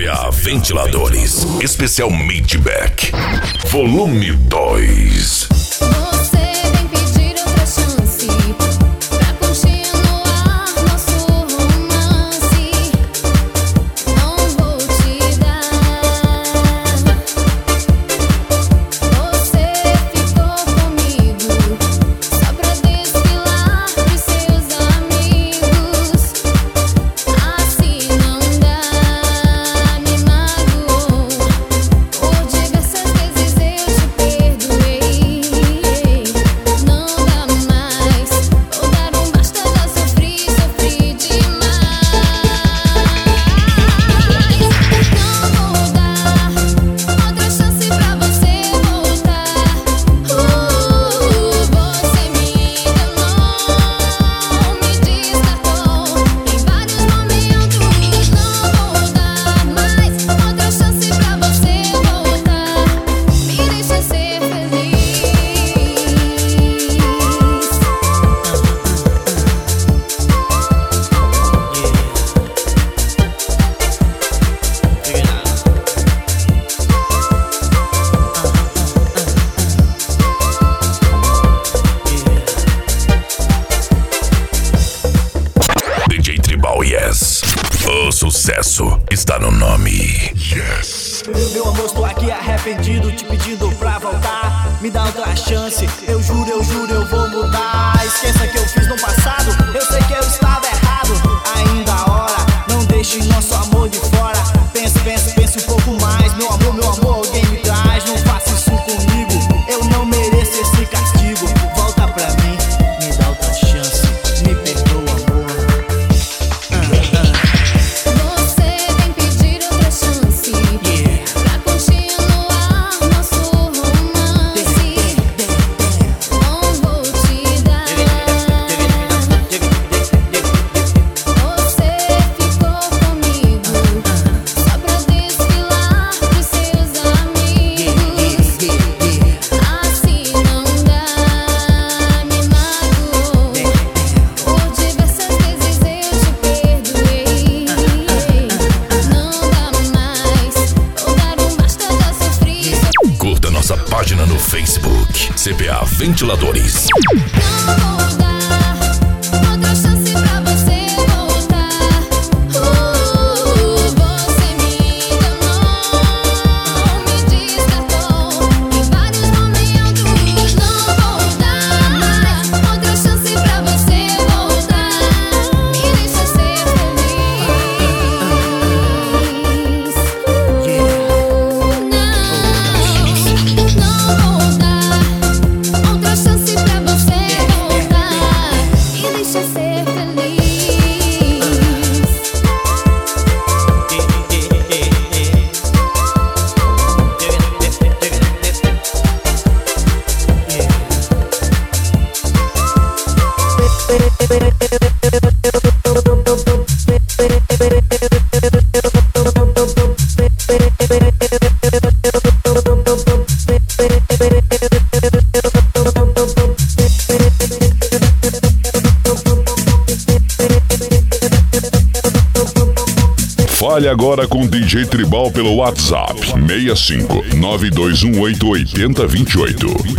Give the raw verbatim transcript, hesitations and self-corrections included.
C A Ventiladores. Especial Midback. Volume dois. Yes. O sucesso está no nome. Yes. Meu amor, estou aqui arrependido, te pedindo pra voltar. Me dá outra chance, eu juro, eu juro, eu vou mudar. Esqueça que eu fiz no passado, eu sei que eu estava errado. Ainda a hora, não deixe nosso amor de fora. Pense, pense, pense um pouco mais. Meu amor, meu amor, alguém me traz. Não faça isso comigo, eu não mereço esse castigo. Volta pra mim, me dá outra chance, me perdoa, amor. Página no Facebook, C P A Ventiladores. Fale agora com o D J Tribal pelo WhatsApp seis cinco nove dois um oito oito zero dois oito.